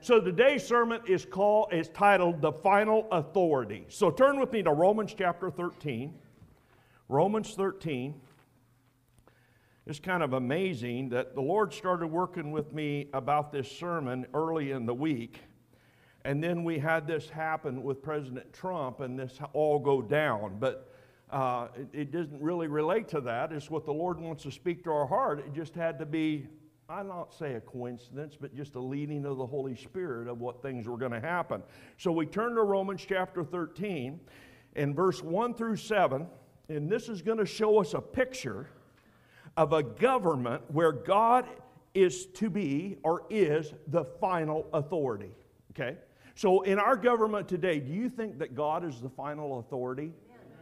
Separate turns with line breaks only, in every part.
So today's sermon is titled The Final Authority. So turn with me to Romans chapter 13. Romans 13. It's kind of amazing that the Lord started working with me about this sermon early in the week. And then we had this happen with President Trump and this all go down. But it doesn't really relate to that. It's what the Lord wants to speak to our heart. It just had to be, I'll not say a coincidence, but just a leading of the Holy Spirit of what things were going to happen. So we turn to Romans chapter 13 and verse 1 through 7. And this is going to show us a picture of a government where God is to be or is the final authority. Okay? So in our government today, do you think that God is the final authority?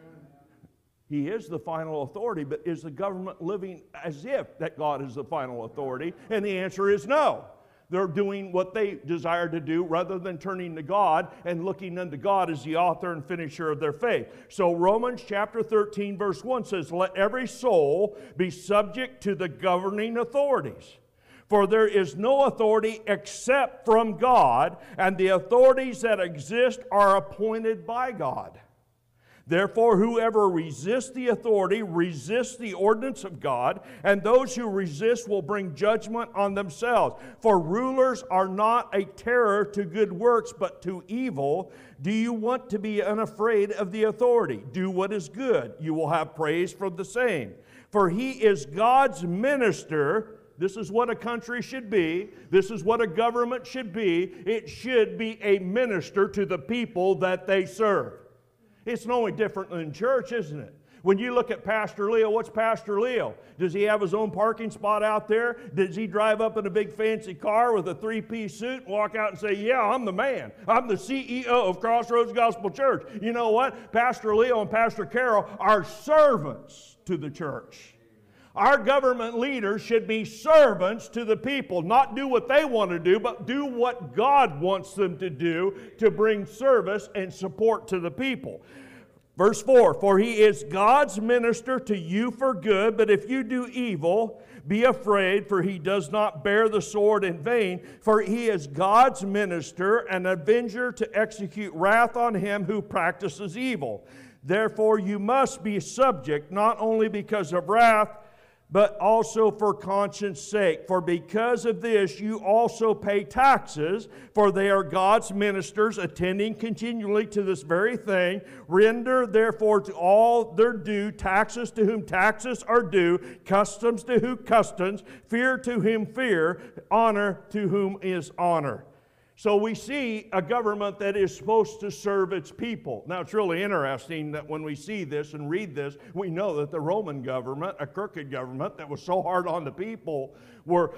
He is the final authority, but is the government living as if that God is the final authority? And the answer is no. They're doing what they desire to do rather than turning to God and looking unto God as the author and finisher of their faith. So Romans chapter 13 verse 1 says, "Let every soul be subject to the governing authorities. For there is no authority except from God, and the authorities that exist are appointed by God. Therefore, whoever resists the authority resists the ordinance of God, and those who resist will bring judgment on themselves. For rulers are not a terror to good works, but to evil. Do you want to be unafraid of the authority? Do what is good. You will have praise for the same. For he is God's minister." This is what a country should be. This is what a government should be. It should be a minister to the people that they serve. It's no only different than church, isn't it? When you look at Pastor Leo, what's Pastor Leo? Does he have his own parking spot out there? Does he drive up in a big fancy car with a three-piece suit and walk out and say, "Yeah, I'm the man. I'm the CEO of Crossroads Gospel Church"? You know what? Pastor Leo and Pastor Carol are servants to the church. Our government leaders should be servants to the people, not do what they want to do, but do what God wants them to do to bring service and support to the people. Verse 4, "For he is God's minister to you for good, but if you do evil, be afraid, for he does not bear the sword in vain, for he is God's minister, an avenger to execute wrath on him who practices evil. Therefore you must be subject, not only because of wrath, but also for conscience sake. For because of this you also pay taxes, for they are God's ministers, attending continually to this very thing. Render therefore to all their due, taxes to whom taxes are due, customs to whom customs, fear to whom fear, honor to whom is honor." So we see a government that is supposed to serve its people. Now it's really interesting that when we see this and read this, we know that the Roman government, a crooked government that was so hard on the people, were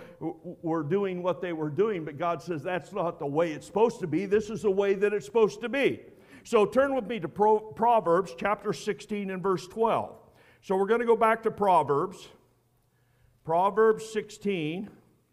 doing what they were doing. But God says that's not the way it's supposed to be. This is the way that it's supposed to be. So turn with me to Proverbs chapter 16 and verse 12. So we're going to go back to Proverbs. Proverbs 16.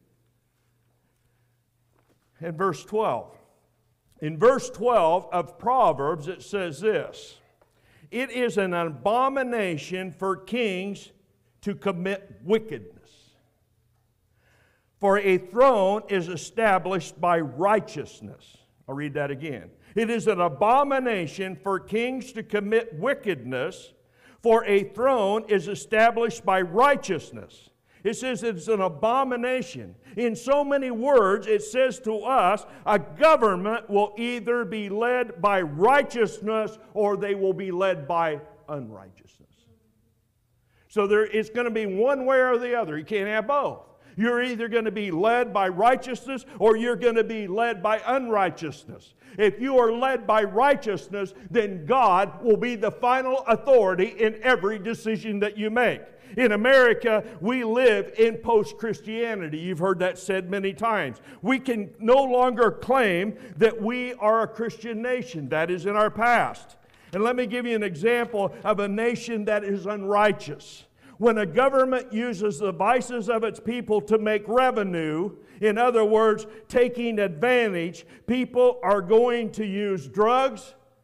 In verse 12. In verse 12 of Proverbs, it says this: "It is an abomination for kings to commit wickedness, for a throne is established by righteousness." I'll read that again. "It is an abomination for kings to commit wickedness, for a throne is established by righteousness." It says it's an abomination. In so many words, it says to us, a government will either be led by righteousness or they will be led by unrighteousness. So it's going to be one way or the other. You can't have both. You're either going to be led by righteousness or you're going to be led by unrighteousness. If you are led by righteousness, then God will be the final authority in every decision that you make. In America, we live in post-Christianity. You've heard that said many times. We can no longer claim that we are a Christian nation. That is in our past. And let me give you an example of a nation that is unrighteous. When a government uses the vices of its people to make revenue, in other words, taking advantage, people are going to use drugs,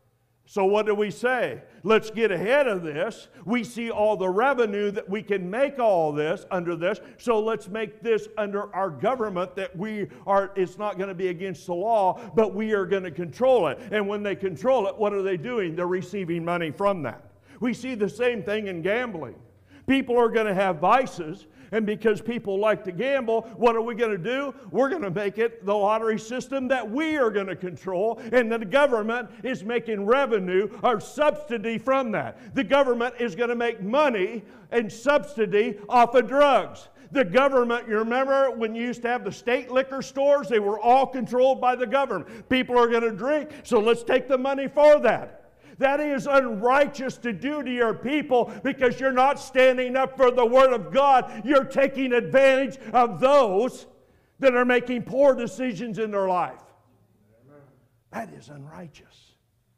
So what do we say? Let's get ahead of this. We see all the revenue that we can make all this under this, so let's make this under our government that it's not going to be against the law, but we are going to control it. And when they control it, what are they doing? They're receiving money from that. We see the same thing in gambling. People are going to have vices, and because people like to gamble, what are we going to do? We're going to make it the lottery system that we are going to control, and the government is making revenue or subsidy from that. The government is going to make money and subsidy off of drugs. The government, you remember when you used to have the state liquor stores? They were all controlled by the government. People are going to drink, so let's take the money for that. That is unrighteous to do to your people because you're not standing up for the Word of God. You're taking advantage of those that are making poor decisions in their life. That is unrighteous.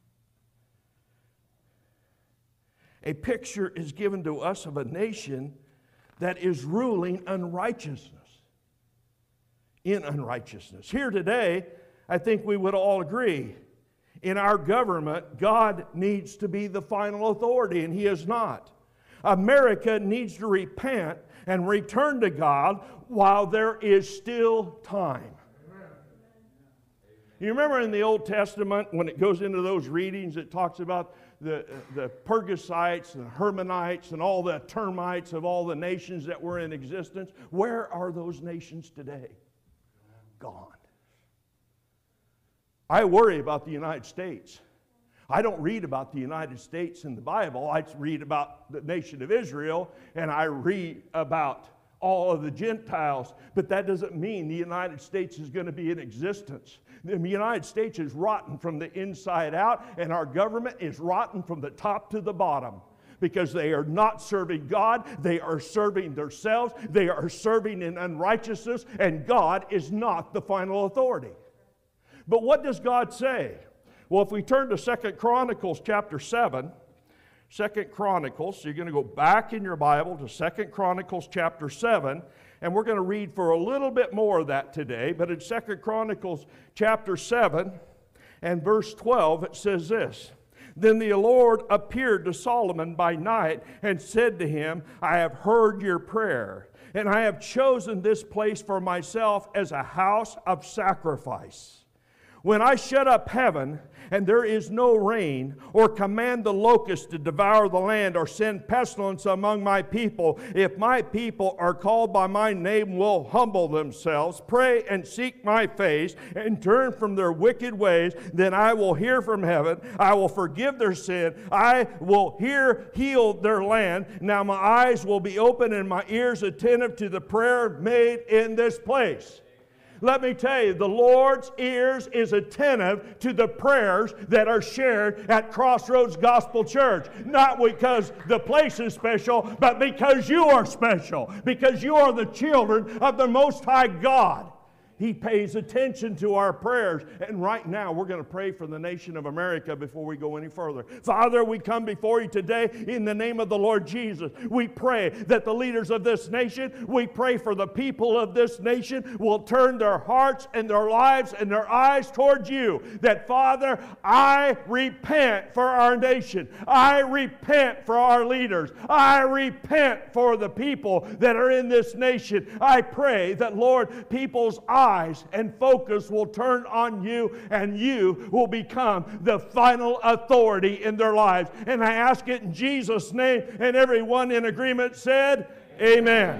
A picture is given to us of a nation that is ruling unrighteousness. In unrighteousness. Here today, I think we would all agree, in our government, God needs to be the final authority, and He is not. America needs to repent and return to God while there is still time. You remember in the Old Testament, when it goes into those readings, it talks about the Pergasites and the Hermonites and all the termites of all the nations that were in existence. Where are those nations today? Gone. I worry about the United States. I don't read about the United States in the Bible. I read about the nation of Israel, and I read about all of the Gentiles. But that doesn't mean the United States is going to be in existence. The United States is rotten from the inside out, and our government is rotten from the top to the bottom. Because they are not serving God, they are serving themselves, they are serving in unrighteousness, and God is not the final authority. But what does God say? Well, if we turn to 2 Chronicles chapter 7, 2 Chronicles, so you're going to go back in your Bible to 2 Chronicles chapter 7, and we're going to read for a little bit more of that today. But in 2 Chronicles chapter 7 and verse 12, it says this: Then the Lord appeared to Solomon by night and said to him, I have heard your prayer, and I have chosen this place for myself as a house of sacrifice. When I shut up heaven, and there is no rain, or command the locusts to devour the land, or send pestilence among my people, if my people are called by my name will humble themselves, pray and seek my face, and turn from their wicked ways, then I will hear from heaven, I will forgive their sin, I will heal their land. Now my eyes will be open and my ears attentive to the prayer made in this place. Let me tell you, the Lord's ears is attentive to the prayers that are shared at Crossroads Gospel Church. Not because the place is special, but because you are special. Because you are the children of the Most High God. He pays attention to our prayers. And right now, we're going to pray for the nation of America before we go any further. Father, we come before you today in the name of the Lord Jesus. We pray that the leaders of this nation, we pray for the people of this nation will turn their hearts and their lives and their eyes towards you. That, Father, I repent for our nation. I repent for our leaders. I repent for the people that are in this nation. I pray that, Lord, people's eyes and focus will turn on you, and you will become the final authority in their lives. And I ask it in Jesus' name, and everyone in agreement said, Amen.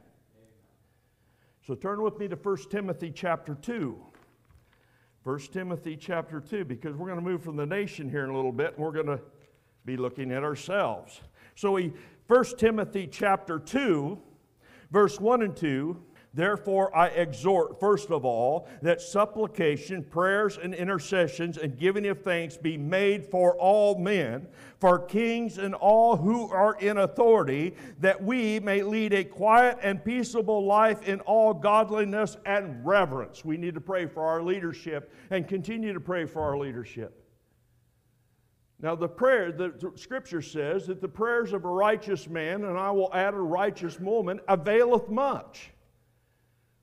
So turn with me to 1 Timothy chapter 2. 1 Timothy chapter 2, because we're going to move from the nation here in a little bit, and we're going to be looking at ourselves. So 1 Timothy chapter 2, verse 1 and 2, Therefore I exhort, first of all, that supplication, prayers, and intercessions, and giving of thanks be made for all men, for kings and all who are in authority, that we may lead a quiet and peaceable life in all godliness and reverence. We need to pray for our leadership and continue to pray for our leadership. Now the Scripture says that the prayers of a righteous man, and I will add a righteous woman, availeth much.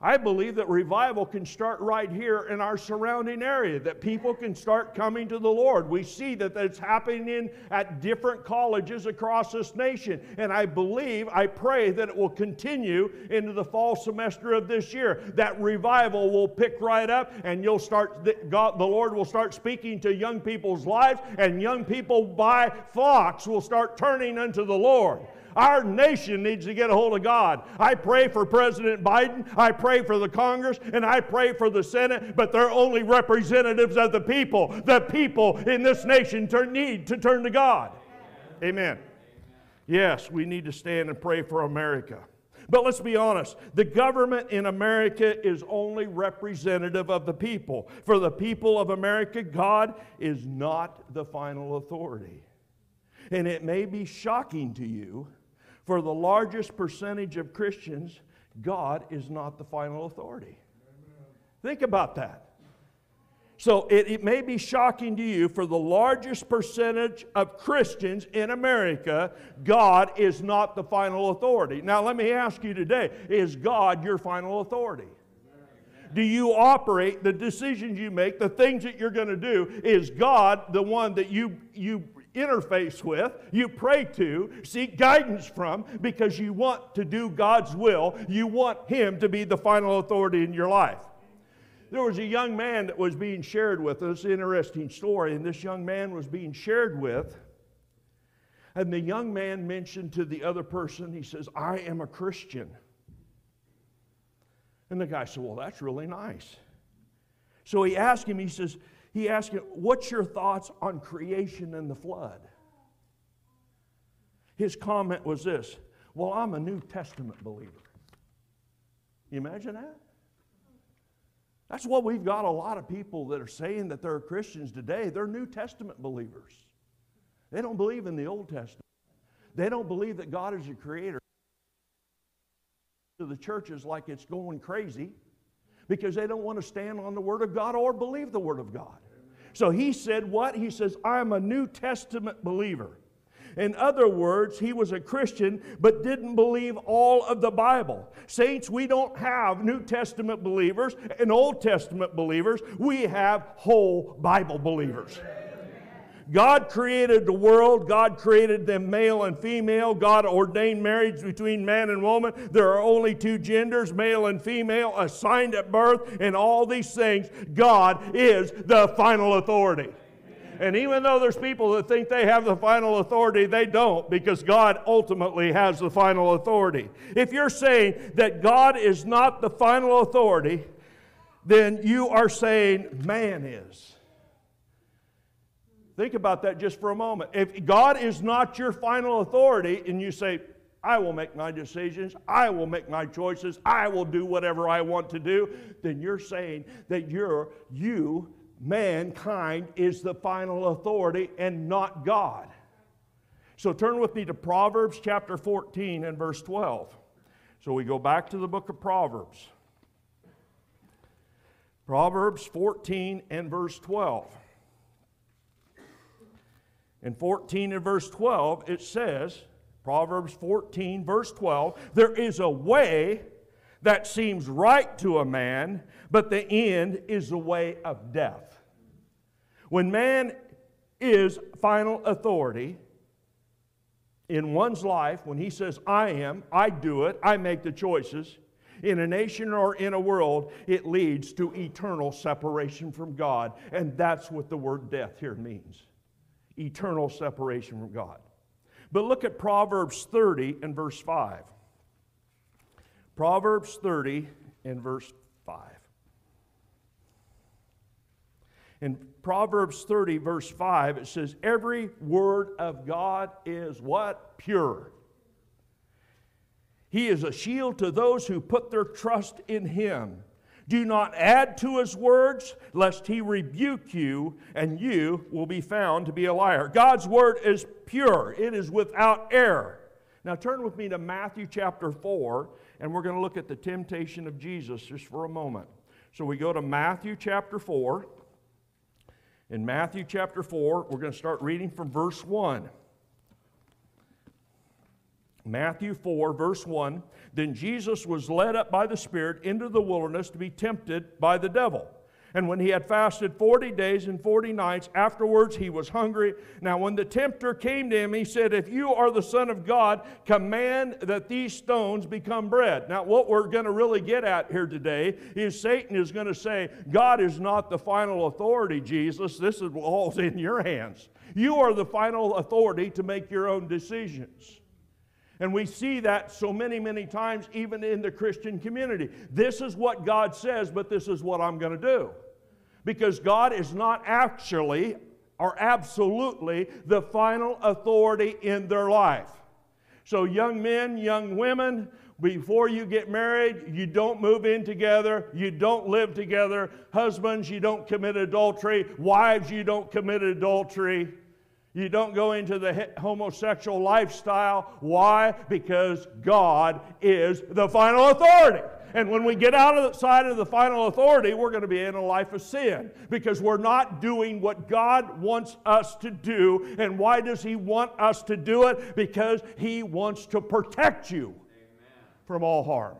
I believe that revival can start right here in our surrounding area, that people can start coming to the Lord. We see that that's happening at different colleges across this nation. And I pray that it will continue into the fall semester of this year. That revival will pick right up, and the Lord will start speaking to young people's lives, and young people by flocks will start turning unto the Lord. Our nation needs to get a hold of God. I pray for President Biden, I pray for the Congress, and I pray for the Senate, but they're only representatives of the people. The people in this nation need to turn to God. Amen. Yes, we need to stand and pray for America. But let's be honest, the government in America is only representative of the people. For the people of America, God is not the final authority. And it may be shocking to you, for the largest percentage of Christians, God is not the final authority. Think about that. So it may be shocking to you, for the largest percentage of Christians in America, God is not the final authority. Now let me ask you today, is God your final authority? Do you operate, the decisions you make, the things that you're going to do, is God the one that you interface with, you pray to, seek guidance from, because you want to do God's will? You want Him to be the final authority in your life. There was a young man that was being shared with us, interesting story, and this young man was being shared with, and the young man mentioned to the other person, he says, I am a Christian. And the guy said, well, that's really nice. So he asked him, what's your thoughts on creation and the flood? His comment was this, well, I'm a New Testament believer. You imagine that? That's what we've got, a lot of people that are saying that they're Christians today. They're New Testament believers. They don't believe in the Old Testament. They don't believe that God is a creator. To the churches like it's going crazy because they don't want to stand on the Word of God or believe the Word of God. So he said what? He says, I'm a New Testament believer. In other words, he was a Christian but didn't believe all of the Bible. Saints, we don't have New Testament believers and Old Testament believers. We have whole Bible believers. God created the world. God created them male and female. God ordained marriage between man and woman. There are only two genders, male and female, assigned at birth, and all these things. God is the final authority. And even though there's people that think they have the final authority, they don't, because God ultimately has the final authority. If you're saying that God is not the final authority, then you are saying man is. Think about that just for a moment. If God is not your final authority and you say, I will make my decisions, I will make my choices, I will do whatever I want to do, then you're saying that mankind, is the final authority and not God. So turn with me to Proverbs chapter 14 and verse 12. So we go back to the book of Proverbs. Proverbs 14 and verse 12. In 14 and verse 12, it says, Proverbs 14, verse 12, there is a way that seems right to a man, but the end is the way of death. When man is final authority in one's life, when he says, I do it, I make the choices, in a nation or in a world, it leads to eternal separation from God. And that's what the word death here means. Eternal separation from God. But look at Proverbs 30 and verse 5. Proverbs 30 and verse 5. In Proverbs 30 verse 5, it says, every word of God is what? Pure. He is a shield to those who put their trust in Him. Do not add to His words, lest He rebuke you, and you will be found to be a liar. God's word is pure. It is without error. Now turn with me to Matthew chapter 4, and we're going to look at the temptation of Jesus just for a moment. So we go to Matthew chapter 4. In Matthew chapter 4, we're going to start reading from verse 1. Matthew 4, verse 1, then Jesus was led up by the Spirit into the wilderness to be tempted by the devil. And when he had fasted 40 days and 40 nights, afterwards he was hungry. Now when the tempter came to him, he said, if you are the Son of God, command that these stones become bread. Now what we're going to really get at here today is Satan is going to say, God is not the final authority, Jesus. This is all in your hands. You are the final authority to make your own decisions. And we see that so many, many times even in the Christian community. This is what God says, but this is what I'm going to do. Because God is not actually or absolutely the final authority in their life. So young men, young women, before you get married, you don't move in together. You don't live together. Husbands, you don't commit adultery. Wives, you don't commit adultery. You don't go into the homosexual lifestyle. Why? Because God is the final authority. And when we get outside of the final authority, we're going to be in a life of sin because we're not doing what God wants us to do. And why does He want us to do it? Because He wants to protect you from all harm.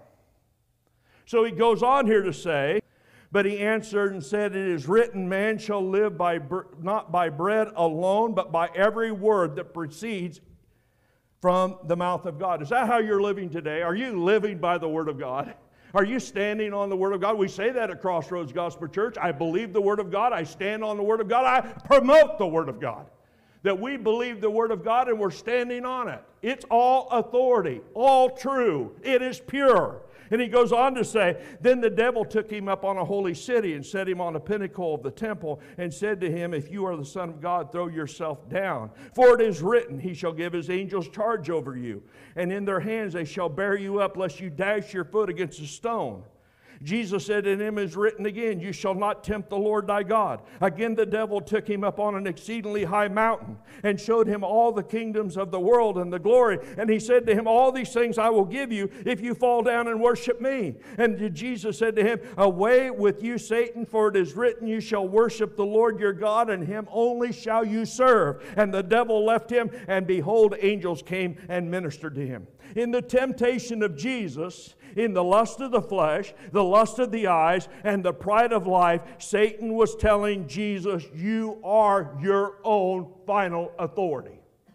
So he goes on here to say, but he answered and said, it is written, man shall live not by bread alone, but by every word that proceeds from the mouth of God. Is that how you're living today? Are you living by the Word of God? Are you standing on the Word of God? We say that at Crossroads Gospel Church. I believe the Word of God. I stand on the Word of God. I promote the Word of God. That we believe the Word of God and we're standing on it. It's all authority, all true. It is pure. And he goes on to say, then the devil took him up on a holy city and set him on a pinnacle of the temple and said to him, if you are the Son of God, throw yourself down. For it is written, he shall give his angels charge over you. And in their hands they shall bear you up, lest you dash your foot against a stone. Jesus said to him, is written again, you shall not tempt the Lord thy God. Again the devil took him up on an exceedingly high mountain and showed him all the kingdoms of the world and the glory. And he said to him, all these things I will give you if you fall down and worship me. And Jesus said to him, away with you, Satan, for it is written, you shall worship the Lord your God, and him only shall you serve. And the devil left him, and behold, angels came and ministered to him. In the temptation of Jesus, in the lust of the flesh, the lust of the eyes, and the pride of life, Satan was telling Jesus, you are your own final authority.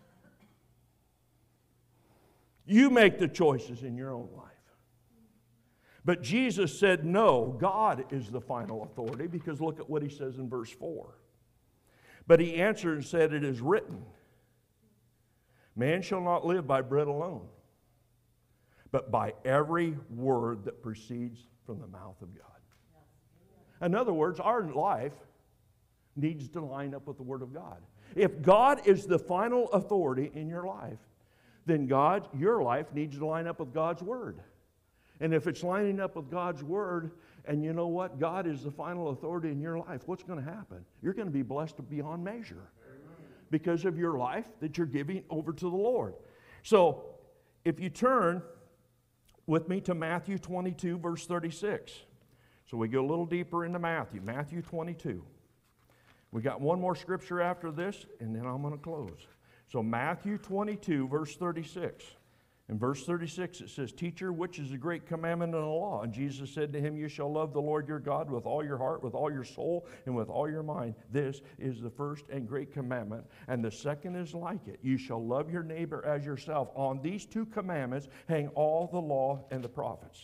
You make the choices in your own life. But Jesus said, no, God is the final authority, because look at what he says in verse 4. But he answered and said, it is written, man shall not live by bread alone, but by every word that proceeds from the mouth of God. In other words, our life needs to line up with the Word of God. If God is the final authority in your life, then your life needs to line up with God's Word. And if it's lining up with God's Word, and you know what? God is the final authority in your life, what's going to happen? You're going to be blessed beyond measure because of your life that you're giving over to the Lord. So, if you turn with me to Matthew 22, verse 36. So we go a little deeper into Matthew 22. We got one more scripture after this, and then I'm going to close. So Matthew 22, verse 36. In verse 36 it says, teacher, which is the great commandment in the law? And Jesus said to him, you shall love the Lord your God with all your heart, with all your soul, and with all your mind. This is the first and great commandment. And the second is like it. You shall love your neighbor as yourself. On these two commandments hang all the law and the prophets.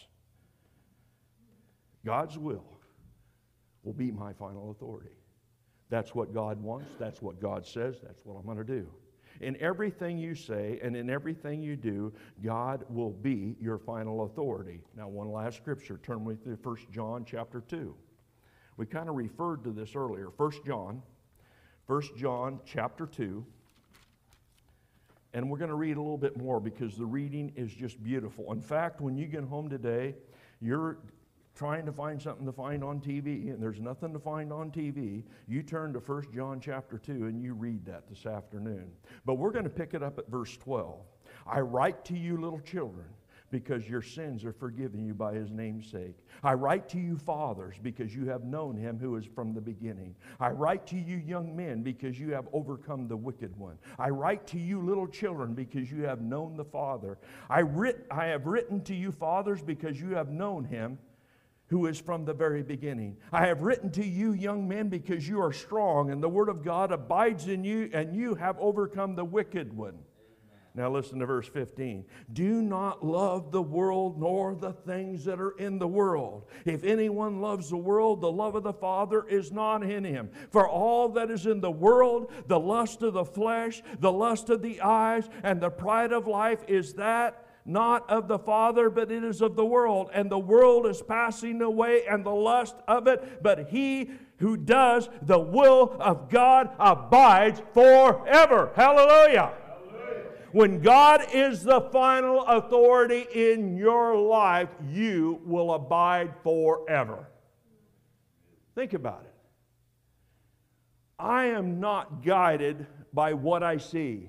God's will be my final authority. That's what God wants. That's what God says. That's what I'm going to do. In everything you say and in everything you do, God will be your final authority. Now, one last scripture. Turn with me to 1 John chapter 2. We kind of referred to this earlier. 1 John chapter 2. And we're going to read a little bit more because the reading is just beautiful. In fact, when you get home today, you're trying to find something to find on TV, and there's nothing to find on TV, you turn to 1 John chapter 2 and you read that this afternoon. But we're going to pick it up at verse 12. I write to you, little children, because your sins are forgiven you by his name's sake. I write to you fathers, because you have known him who is from the beginning. I write to you young men, because you have overcome the wicked one. I write to you little children, because you have known the Father. I have written to you fathers, because you have known him who is from the very beginning. I have written to you young men, because you are strong, and the word of God abides in you, and you have overcome the wicked one. Now listen to verse 15. Do not love the world nor the things that are in the world. If anyone loves the world, the love of the Father is not in him. For all that is in the world, the lust of the flesh, the lust of the eyes, and the pride of life is that not of the Father, but it is of the world. And the world is passing away and the lust of it, but he who does the will of God abides forever. Hallelujah. When God is the final authority in your life, you will abide forever. Think about it. I am not guided by what I see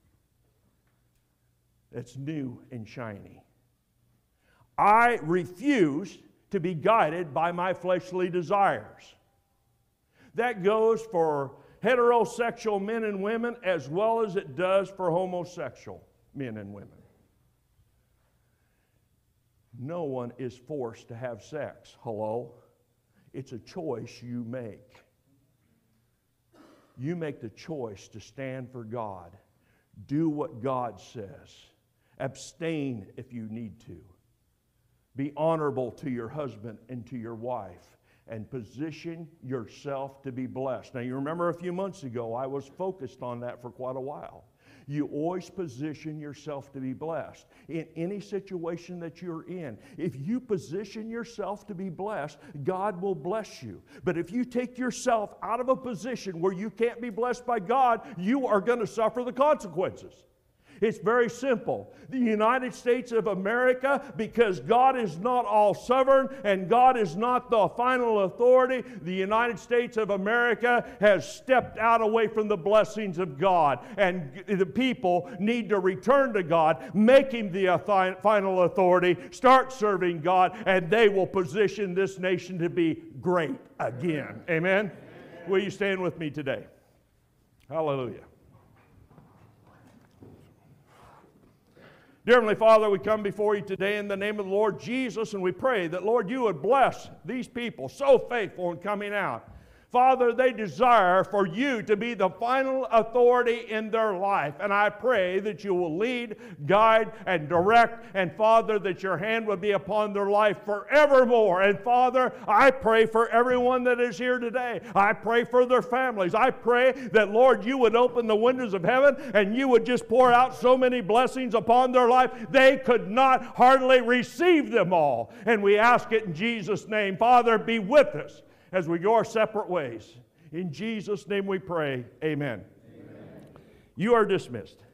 that's new and shiny. I refuse to be guided by my fleshly desires. That goes for heterosexual men and women as well as it does for homosexual men and women. No one is forced to have sex. Hello? It's a choice you make. You make the choice to stand for God. Do what God says. Abstain if you need to. Be honorable to your husband and to your wife. And position yourself to be blessed. Now, you remember a few months ago, I was focused on that for quite a while. You always position yourself to be blessed in any situation that you're in. If you position yourself to be blessed, God will bless you. But if you take yourself out of a position where you can't be blessed by God, you are going to suffer the consequences. It's very simple. The United States of America, because God is not all sovereign and God is not the final authority, the United States of America has stepped out away from the blessings of God. And the people need to return to God, make Him the final authority, start serving God, and they will position this nation to be great again. Amen? Will you stand with me today? Hallelujah. Dear Heavenly Father, we come before you today in the name of the Lord Jesus, and we pray that, Lord, you would bless these people so faithful in coming out. Father, they desire for you to be the final authority in their life. And I pray that you will lead, guide, and direct. And Father, that your hand would be upon their life forevermore. And Father, I pray for everyone that is here today. I pray for their families. I pray that, Lord, you would open the windows of heaven and you would just pour out so many blessings upon their life, they could not hardly receive them all. And we ask it in Jesus' name. Father, be with us as we go our separate ways. In Jesus' name we pray, amen. You are dismissed.